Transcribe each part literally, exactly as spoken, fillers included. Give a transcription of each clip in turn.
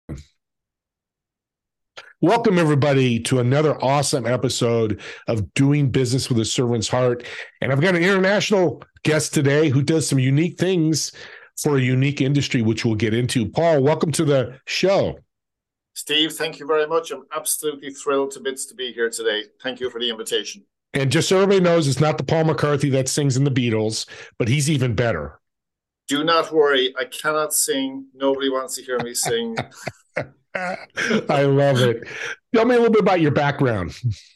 Welcome, everybody, to another awesome episode of Doing Business with a Servant's Heart. And I've got an international guest today who does some unique things for a unique industry, which we'll get into. Paul, welcome to the show. Steve, thank you very much. I'm absolutely thrilled to bits to be here today. Thank you for the invitation. And just so everybody knows, it's not the Paul McCarthy that sings in the Beatles, but he's even better. Do not worry. I cannot sing. Nobody wants to hear me sing. I love it. Tell me a little bit about your background.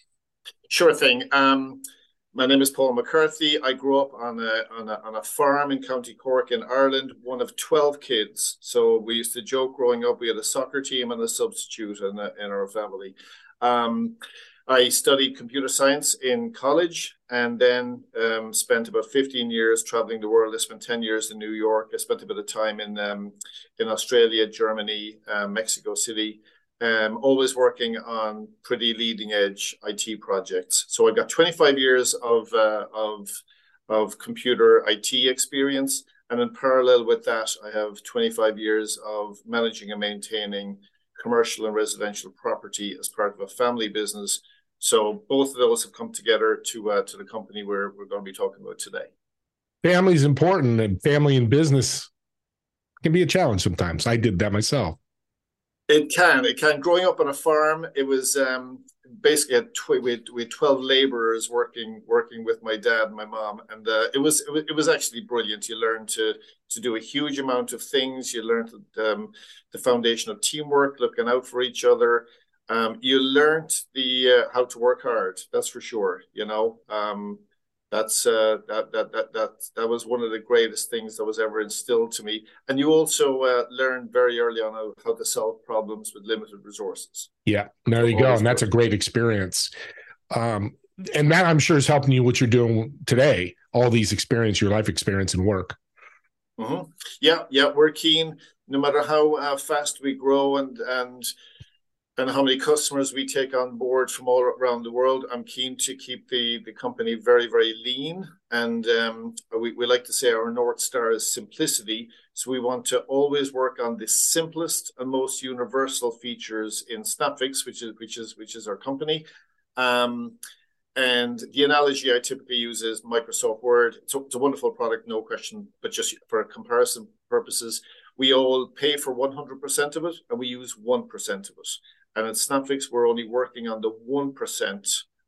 Sure thing. Um, my name is Paul McCarthy. I grew up on a, on a on a farm in County Cork in Ireland, one of twelve kids. So we used to joke growing up, we had a soccer team and a substitute in, a, in our family. Um, I studied computer science in college and then um, spent about fifteen years traveling the world. I spent ten years in New York. I spent a bit of time in um, in Australia, Germany, uh, Mexico City, um, always working on pretty leading edge I T projects. So I've got twenty-five years of, uh, of, of computer I T experience. And in parallel with that, I have twenty-five years of managing and maintaining commercial and residential property as part of a family business. So both of those have come together to uh, to the company we're we're going to be talking about today. Family is important, and family and business can be a challenge sometimes. I did that myself. It can. It can. Growing up on a farm, it was um, basically a tw- we, had, we had twelve laborers working working with my dad and my mom, and uh, it was it was it was actually brilliant. You learn to to do a huge amount of things. You learned um, the foundation of teamwork, looking out for each other. Um, you learned the uh, how to work hard. That's for sure. You know, um, that's uh, that that that that that was one of the greatest things that was ever instilled to me. And you also uh, learned very early on how, how to solve problems with limited resources. Yeah, there you go, and that's a great experience. Um, and that I'm sure is helping you what you're doing today. All these experience, your life experience and work. Mm-hmm. Yeah, yeah, we're keen. No matter how uh, fast we grow and and. and how many customers we take on board from all around the world, I'm keen to keep the, the company very, very lean. And um, we, we like to say our North Star is simplicity. So we want to always work on the simplest and most universal features in SnapFix, which is which is which is our company. Um, and the analogy I typically use is Microsoft Word. It's a, it's a wonderful product, no question, but just for comparison purposes, we all pay for one hundred percent of it and we use one percent of it. And at SnapFix, we're only working on the one percent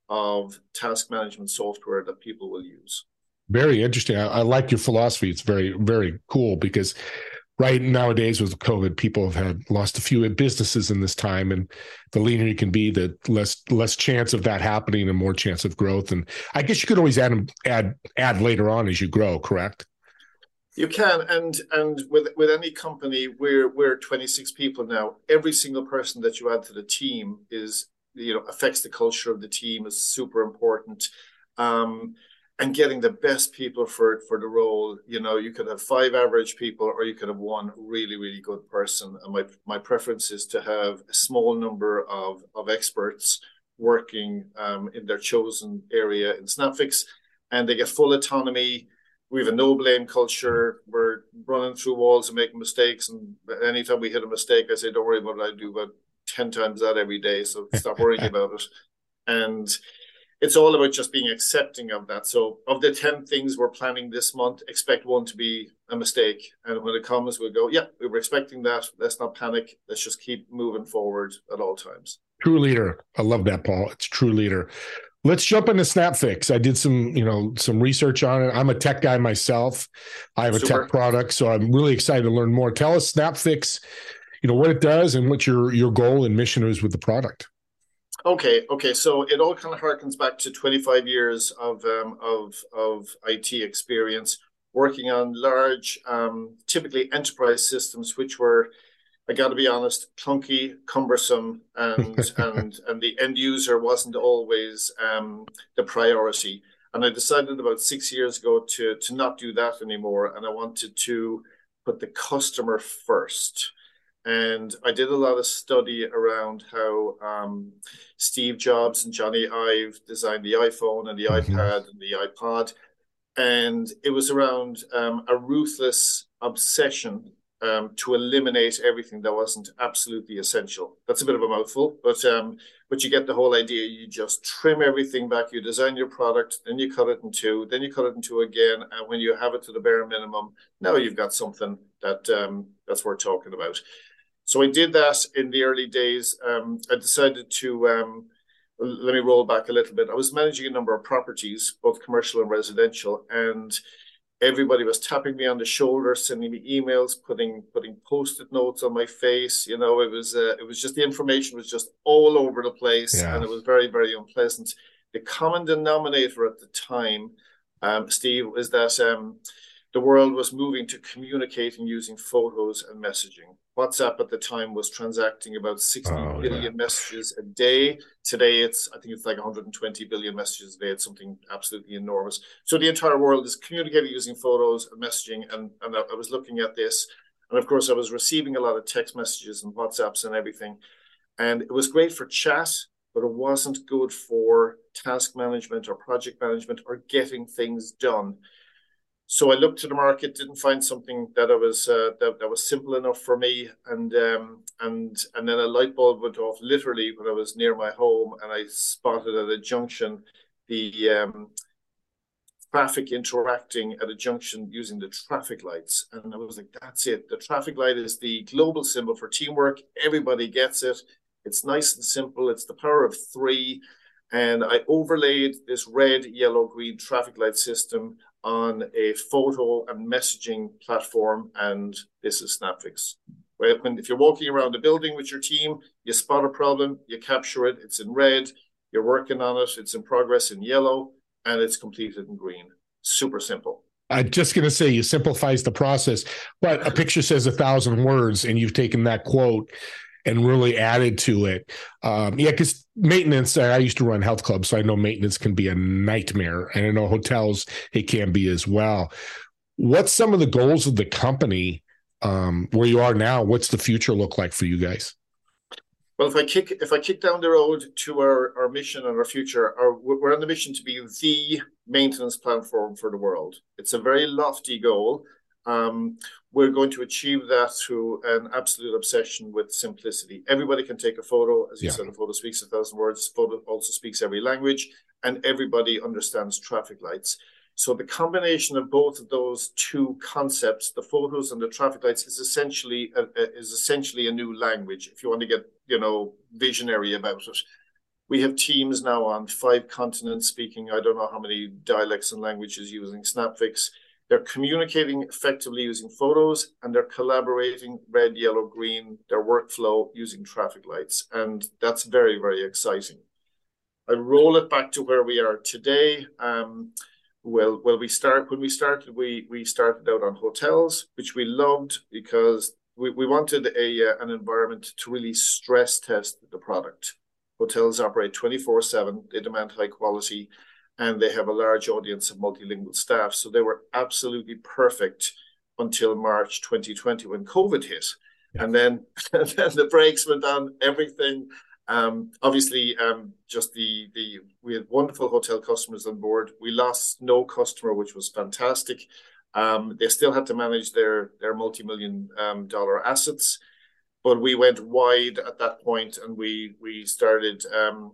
of task management software that people will use. Very interesting. I, I like your philosophy. It's very, very cool because right nowadays with COVID, people have had lost a few businesses in this time. And the leaner you can be, the less less chance of that happening and more chance of growth. And I guess you could always add add add later on as you grow, correct? You can, and and with with any company, we're we're twenty-six people now. Every single person that you add to the team is, you know, affects the culture of the team, is super important. Um, and getting the best people for for the role, you know, you could have five average people, or you could have one really really good person. And my my preference is to have a small number of of experts working um, in their chosen area in SnapFix, and they get full autonomy. We have a no blame culture. We're running through walls and making mistakes. And anytime we hit a mistake, I say, don't worry about it. I do about ten times that every day. So stop worrying about it. And it's all about just being accepting of that. So of the ten things we're planning this month, expect one to be a mistake. And when it comes, we'll go, yeah, we were expecting that. Let's not panic. Let's just keep moving forward at all times. True leader. I love that, Paul. It's true leader. Let's jump into SnapFix. I did some, you know, some research on it. I'm a tech guy myself. I have a Super. tech product, so I'm really excited to learn more. Tell us SnapFix, you know, what it does and what your your goal and mission is with the product. Okay, okay. So it all kind of harkens back to twenty-five years of um, of of I T experience working on large, um, typically enterprise systems, which were, I got to be honest, clunky, cumbersome, and and and the end user wasn't always um, the priority. And I decided about six years ago to to not do that anymore, and I wanted to put the customer first. And I did a lot of study around how um, Steve Jobs and Johnny Ive designed the iPhone and the mm-hmm. iPad and the iPod, and it was around um, a ruthless obsession um, to eliminate everything that wasn't absolutely essential. That's a bit of a mouthful, but um, but you get the whole idea. You just trim everything back. You design your product, then you cut it in two, then you cut it in two again, and when you have it to the bare minimum, now you've got something that um, that's worth talking about. So I did that in the early days. Um, I decided to. Um, let me roll back a little bit. I was managing a number of properties, both commercial and residential, and everybody was tapping me on the shoulder, sending me emails, putting putting post-it notes on my face. You know, it was uh, it was just the information was just all over the place, yeah. And it was very, very unpleasant. The common denominator at the time, um, Steve, is that um, the world was moving to communicating using photos and messaging. WhatsApp at the time was transacting about sixty oh, billion yeah. messages a day. Today, it's I think it's like one hundred twenty billion messages a day. It's something absolutely enormous. So the entire world is communicating using photos and messaging. And, and I was looking at this. And of course, I was receiving a lot of text messages and WhatsApps and everything. And it was great for chat, but it wasn't good for task management or project management or getting things done. So I looked to the market, didn't find something that I was uh, that, that was simple enough for me, and um, and and then a light bulb went off literally when I was near my home, and I spotted at a junction the um, traffic interacting at a junction using the traffic lights, and I was like, that's it. The traffic light is the global symbol for teamwork. Everybody gets it. It's nice and simple. It's the power of three, and I overlaid this red, yellow, green traffic light system on a photo and messaging platform, and this is SnapFix. Right? When, if you're walking around a building with your team, you spot a problem, you capture it, it's in red, you're working on it, it's in progress in yellow, and it's completed in green. Super simple. I'm just going to say it simplifies the process, but a picture says a thousand words, and you've taken that quote and really added to it. Um, yeah, because maintenance, I used to run health clubs, so I know maintenance can be a nightmare. And I know hotels, it can be as well. What's some of the goals of the company um, where you are now? What's the future look like for you guys? Well, if I kick if I kick down the road to our, our mission and our future, our, we're on the mission to be the maintenance platform for the world. It's a very lofty goal. Um, we're going to achieve that through an absolute obsession with simplicity. Everybody can take a photo. As you yeah. said, a photo speaks a thousand words. A photo also speaks every language, and everybody understands traffic lights. So the combination of both of those two concepts, the photos and the traffic lights, is essentially a, a, is essentially a new language. If you want to get, you know, visionary about it. We have teams now on five continents speaking, I don't know how many dialects and languages using SnapFix. They're communicating effectively using photos, and they're collaborating red, yellow, green, their workflow using traffic lights. And that's very, very exciting. I roll it back to where we are today. Um, well, well, we start when we started, we we started out on hotels, which we loved because we, we wanted a uh, an environment to really stress test the product. Hotels operate twenty-four seven, they demand high quality, and they have a large audience of multilingual staff. So they were absolutely perfect until March twenty twenty when COVID hit. Yeah. And then, and then the brakes went on everything. Um, obviously, um, just the, the we had wonderful hotel customers on board. We lost no customer, which was fantastic. Um, they still had to manage their, their multi-million um, dollar assets. But we went wide at that point, and we, we started... Um,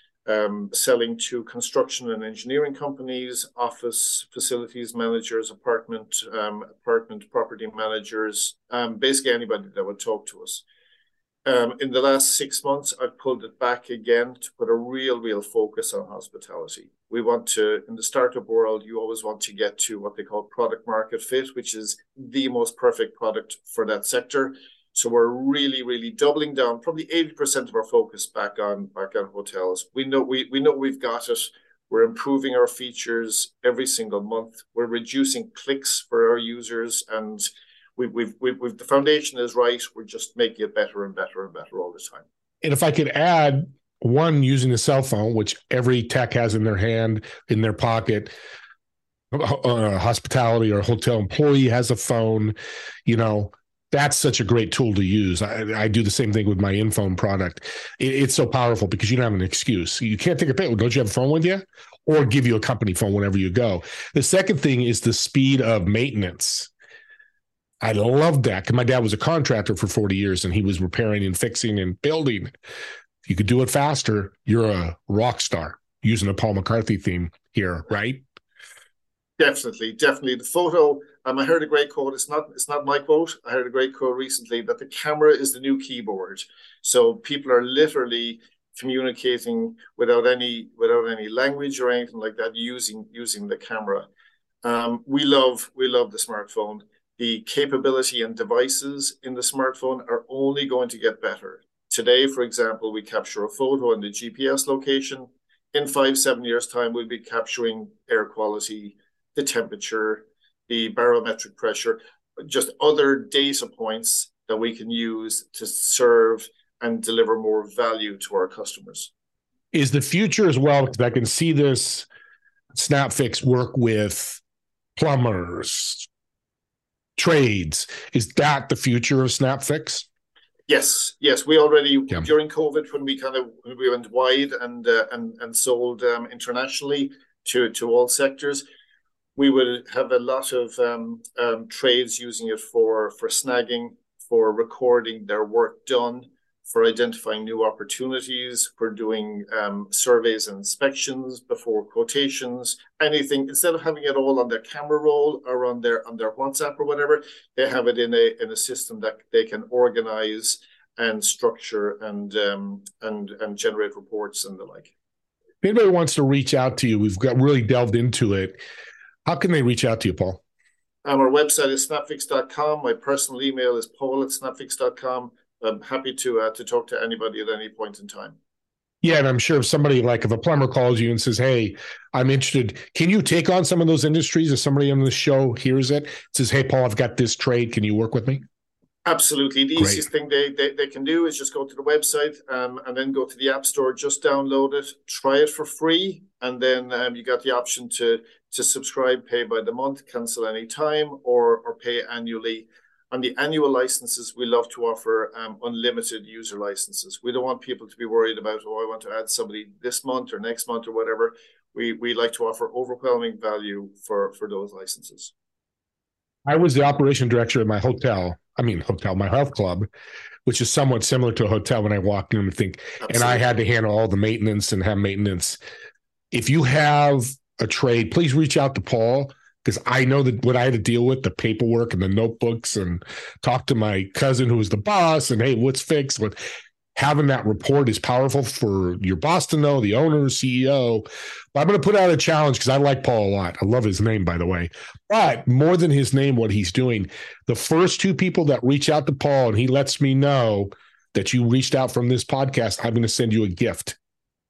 Um, selling to construction and engineering companies, office facilities managers, apartment um, apartment property managers, um, basically anybody that would talk to us. Um, in the last six months, I've pulled it back again to put a real, real focus on hospitality. We want to, in the startup world, you always want to get to what they call product market fit, which is the most perfect product for that sector. So we're really, really doubling down, probably eighty percent of our focus back on back on hotels. We know we we know we've got it. We're improving our features every single month. We're reducing clicks for our users, and we've we've we've, we've the foundation is right. We're just making it better and better and better all the time. And if I could add one, using a cell phone, which every tech has in their hand, in their pocket. A hospitality or hotel employee has a phone, you know. That's such a great tool to use. I, I do the same thing with my InPhone product. It, it's so powerful because you don't have an excuse. You can't take a picture. Don't you have a phone with you? Or give you a company phone whenever you go. The second thing is the speed of maintenance. I loved that because my dad was a contractor for forty years and he was repairing and fixing and building. If you could do it faster, you're a rock star, using a Paul McCarthy theme here, right? Definitely, definitely. The photo, um, I heard a great quote. It's not, it's not my quote. I heard a great quote recently that the camera is the new keyboard. So people are literally communicating without any without any language or anything like that, using using the camera. Um, we love we love the smartphone. The capability and devices in the smartphone are only going to get better. Today, for example, we capture a photo in the G P S location. In five, seven years' time, we'll be capturing air quality, the temperature, the barometric pressure, just other data points that we can use to serve and deliver more value to our customers. Is the future as well, because I can see this SnapFix work with plumbers, trades. Is that the future of SnapFix? Yes, yes. We already, yeah. during COVID, when we kind of when we went wide and uh, and and sold um, internationally to to all sectors, we would have a lot of um, um, trades using it for for snagging, for recording their work done, for identifying new opportunities, for doing um, surveys and inspections before quotations, anything. Instead of having it all on their camera roll or on their on their WhatsApp or whatever, they have it in a in a system that they can organize and structure and um, and and generate reports and the like. If anybody wants to reach out to you, we've got really delved into it. How can they reach out to you, Paul? Um, our website is snapfix dot com. My personal email is paul at snapfix dot com. I'm happy to uh, to talk to anybody at any point in time. Yeah, and I'm sure if somebody, like if a plumber calls you and says, hey, I'm interested, can you take on some of those industries? If somebody on the show hears it, says, hey, Paul, I've got this trade, can you work with me? Absolutely. The Great. easiest thing they, they, they can do is just go to the website um, and then go to the App Store, just download it, try it for free, and then um, you got the option to to subscribe, pay by the month, cancel any time, or or pay annually. On the annual licenses, we love to offer um, unlimited user licenses. We don't want people to be worried about, oh, I want to add somebody this month or next month or whatever. We we like to offer overwhelming value for, for those licenses. I was the operation director at my hotel, I mean, hotel, my health club, which is somewhat similar to a hotel when I walked in and think, Absolutely. And I had to handle all the maintenance and have maintenance. If you have a trade, please reach out to Paul, because I know that what I had to deal with, the paperwork and the notebooks, and talk to my cousin who was the boss and, hey, what's fixed? What, having that report is powerful for your boss to know, the owner, C E O. But I'm going to put out a challenge because I like Paul a lot. I love his name, by the way. But more than his name, what he's doing, the first two people that reach out to Paul and he lets me know that you reached out from this podcast, I'm going to send you a gift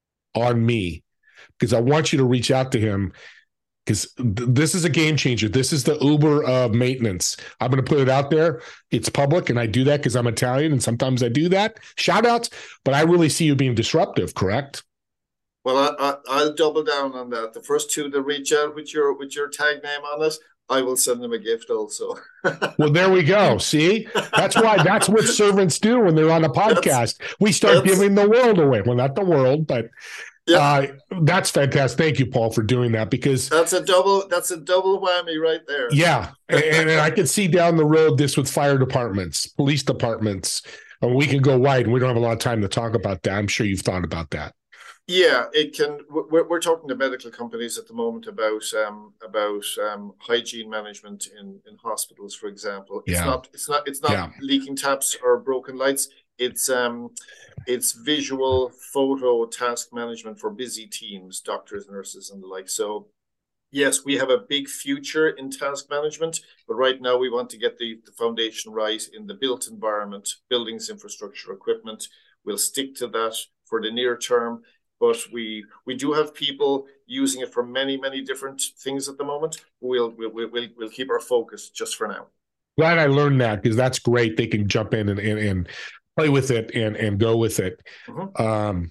on me, because I want you to reach out to him, because th- this is a game changer. This is the Uber of maintenance. I'm going to put it out there. It's public, and I do that because I'm Italian, and sometimes I do that. Shout outs, but I really see you being disruptive, correct? Well, I, I, I'll double down on that. The first two that reach out with your with your tag name on it, I will send them a gift also. Well, there we go. See, that's why that's what servants do when they're on a podcast. That's, we start giving the world away. Well, not the world, but yeah. uh, that's fantastic. Thank you, Paul, for doing that, because that's a double. That's a double whammy right there. Yeah, and, and I can see down the road this with fire departments, police departments, and we can go wide. And we don't have a lot of time to talk about that. I'm sure you've thought about that. Yeah, it can. We're, we're talking to medical companies at the moment about um, about um, hygiene management in, in hospitals, for example. It's yeah. not it's not it's not yeah. leaking taps or broken lights. It's um it's visual photo task management for busy teams, doctors, nurses, and the like. So yes, we have a big future in task management, but right now we want to get the, the foundation right in the built environment, buildings, infrastructure, equipment. We'll stick to that for the near term. But we we do have people using it for many, many different things at the moment. We'll we'll we'll, we'll keep our focus just for now. Glad I learned that, because that's great. They can jump in and and, and play with it and, and go with it. Mm-hmm. Um,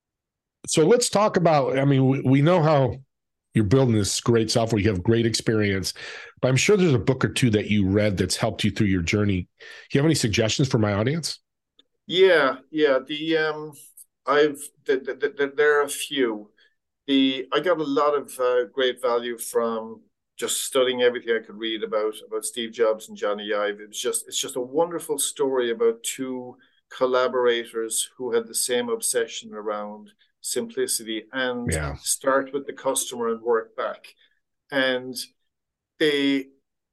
so let's talk about, I mean, we, we know how you're building this great software. You have great experience, but I'm sure there's a book or two that you read that's helped you through your journey. Do you have any suggestions for my audience? Yeah, yeah. The um. I've the, the, the, there are a few. The I got a lot of uh, great value from just studying everything I could read about about Steve Jobs and Johnny Ive. It was just it's just a wonderful story about two collaborators who had the same obsession around simplicity and Yeah. start with the customer and work back. And they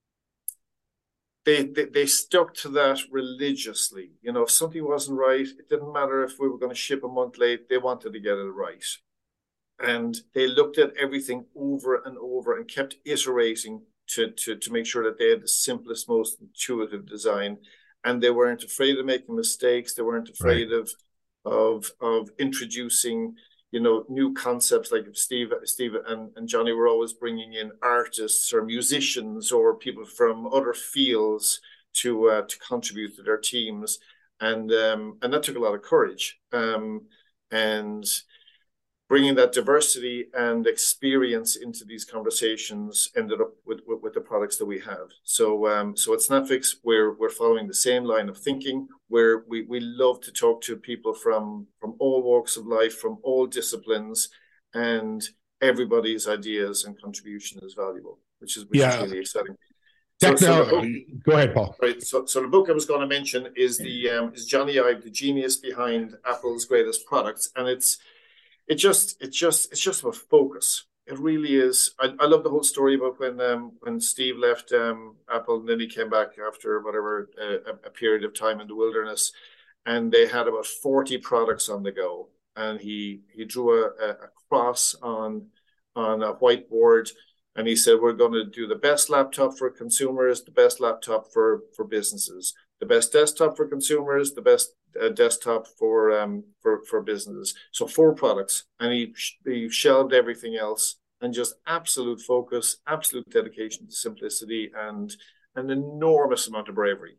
They, they they stuck to that religiously. You know, if something wasn't right, it didn't matter if we were going to ship a month late, they wanted to get it right. And they looked at everything over and over and kept iterating to, to, to make sure that they had the simplest, most intuitive design. And they weren't afraid of making mistakes. They weren't afraid right. of, of, of introducing, you know, new concepts. Like Steve, Steve and, and Johnny were always bringing in artists or musicians or people from other fields to uh, to contribute to their teams, and um, and that took a lot of courage. Um, and bringing that diversity and experience into these conversations ended up with, with, with the products that we have. So um, so at Snapfix, we're we're following the same line of thinking, where we, we love to talk to people from, from all walks of life, from all disciplines, and everybody's ideas and contribution is valuable, which is, which yeah. is really exciting. So, so book, go ahead, Paul. Right. So, so the book I was going to mention is the um, is Johnny Ive, the genius behind Apple's greatest products, and it's It just, it just, it's just about focus. It really is. I, I love the whole story about when, um, when Steve left um, Apple, and then he came back after whatever uh, a, a period of time in the wilderness, and they had about forty products on the go. And he he drew a, a cross on on a whiteboard, and he said, "We're going to do the best laptop for consumers, the best laptop for for businesses, the best desktop for consumers, the best a desktop for um for for businesses." So four products, and he he shelved everything else and just absolute focus, absolute dedication to simplicity, and an enormous amount of bravery.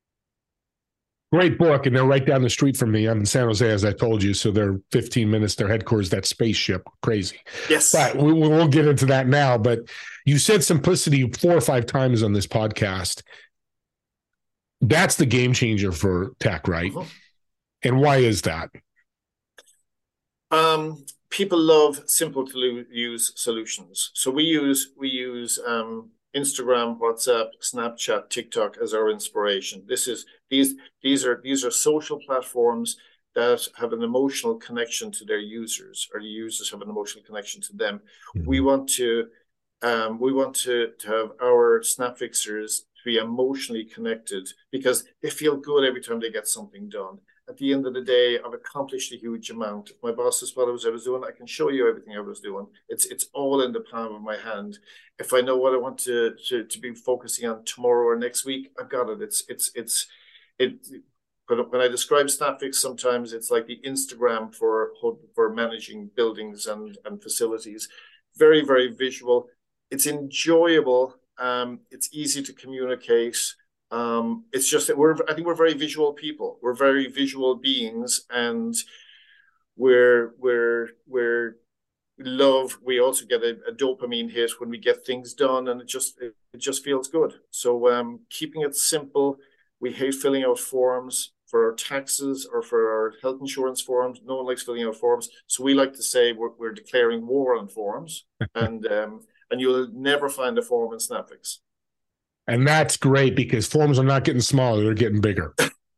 Great book, and they're right down the street from me. I'm in San Jose, as I told you, so they're fifteen minutes. Their headquarters, that spaceship, crazy. Yes, but we, we won't get into that now. But you said simplicity four or five times on this podcast. That's the game changer for tech, right? Uh-huh. And why is that? Um, people love simple to use solutions. So we use we use um, Instagram, WhatsApp, Snapchat, TikTok as our inspiration. This is these these are these are social platforms that have an emotional connection to their users, or the users have an emotional connection to them. Mm-hmm. We want to um, we want to, to have our Snapfixers to be emotionally connected because they feel good every time they get something done. At the end of the day, I've accomplished a huge amount. If my boss is what I was, I was doing, I can show you everything I was doing. It's it's all in the palm of my hand. If I know what I want to to, to be focusing on tomorrow or next week, I've got it. It's it's it's it. When I describe Snapfix, sometimes it's like the Instagram for for managing buildings and and facilities. Very very visual. It's enjoyable. Um, it's easy to communicate. Um, it's just that we're, I think we're very visual people. We're very visual beings, and we're, we're, we're love. We also get a, a dopamine hit when we get things done, and it just, it, it just feels good. So, um, keeping it simple. We hate filling out forms for our taxes or for our health insurance forms. No one likes filling out forms. So we like to say we're, we're declaring war on forms, and, um, and you'll never find a form in Snapfix. And that's great because forms are not getting smaller, they're getting bigger.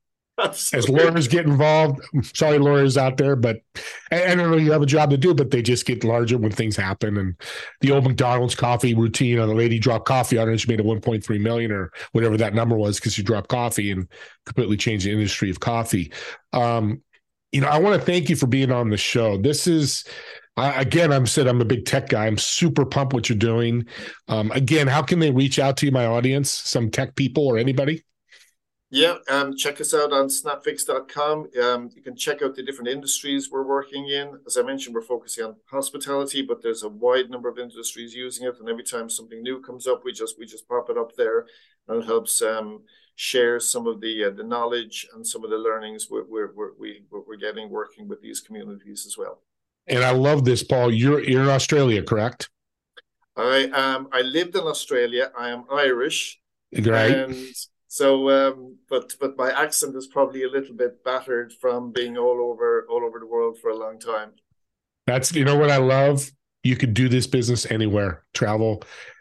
As lawyers get involved, sorry, lawyers out there, but I don't know, you have a job to do, but they just get larger when things happen. And the old McDonald's coffee routine, or the lady dropped coffee on her and she made a one point three million or whatever that number was because she dropped coffee and completely changed the industry of coffee. Um, you know, I want to thank you for being on the show. This is, I, again, I'm said I'm a big tech guy. I'm super pumped what you're doing. Um, again, how can they reach out to you, my audience, some tech people or anybody? Yeah, um, check us out on snapfix dot com. Um, you can check out the different industries we're working in. As I mentioned, we're focusing on hospitality, but there's a wide number of industries using it. And every time something new comes up, we just we just pop it up there, and it helps um, share some of the uh, the knowledge and some of the learnings we're we're we're, we, we're getting working with these communities as well. And I love this, Paul. You're you're in Australia, correct? I um I lived in Australia. I am Irish, right? And so, um, but but my accent is probably a little bit battered from being all over all over the world for a long time. That's, you know what I love? You could do this business anywhere, travel.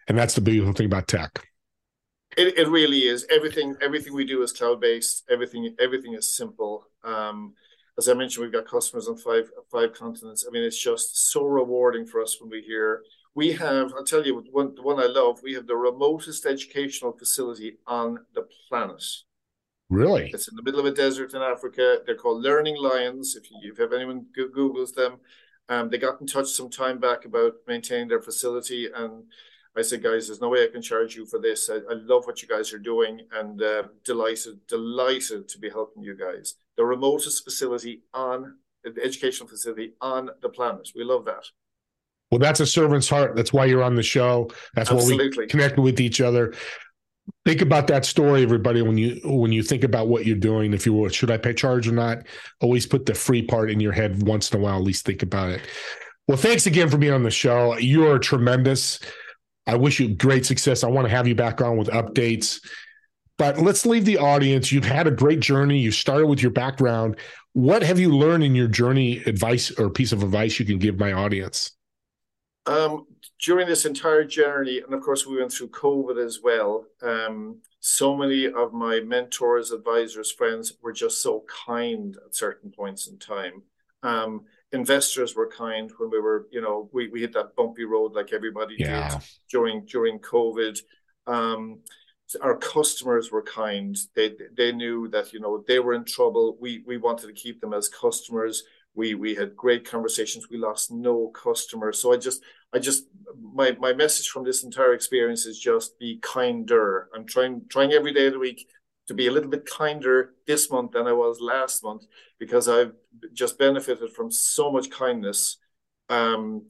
And that's the beautiful thing about tech. It, it really is. Everything everything we do is cloud based. Everything everything is simple. Um, as I mentioned, we've got customers on five five continents. I mean, it's just so rewarding for us when we hear we have. I'll tell you one the one I love. We have the remotest educational facility on the planet. Really? It's in the middle of a desert in Africa. They're called Learning Lions. If you if have anyone Googles them, um, they got in touch some time back about maintaining their facility, and I said, guys, there's no way I can charge you for this. I, I love what you guys are doing, and uh, delighted, delighted to be helping you guys. The remotest facility on the educational facility on the planet. We love that. Well, that's a servant's heart. That's why you're on the show. That's Absolutely. why we connected with each other. Think about that story, everybody. When you when you think about what you're doing, if you will, should I pay charge or not? Always put the free part in your head once in a while. At least think about it. Well, thanks again for being on the show. You are tremendous. I wish you great success. I want to have you back on with updates. But let's leave the audience. You've had a great journey. You started with your background. What have you learned in your journey, advice or piece of advice you can give my audience? Um, during this entire journey, and of course we went through COVID as well, um, so many of my mentors, advisors, friends were just so kind at certain points in time. Um, investors were kind when we were, you know, we, we hit that bumpy road like everybody yeah. did during during COVID. Um, our customers were kind. They they knew that, you know, they were in trouble. We we wanted to keep them as customers. We we had great conversations. We lost no customers. So I just I just my my message from this entire experience is just be kinder. I'm trying trying every day of the week to be a little bit kinder this month than I was last month, because I've just benefited from so much kindness um,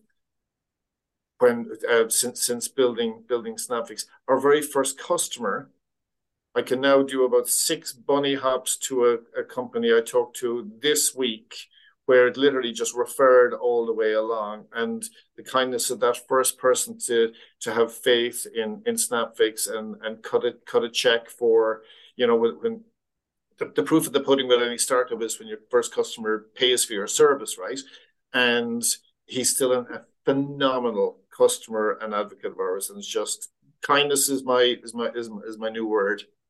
when uh, since since building building SnapFix. Our very first customer, I can now do about six bunny hops to a, a company I talked to this week, where it literally just referred all the way along. And the kindness of that first person to to have faith in in SnapFix and and cut it cut a check for, you know, when, when the, the proof of the pudding with any startup is when your first customer pays for your service, right? And he's still an, a phenomenal customer and advocate of ours. And it's just kindness is my is my is, is my new word.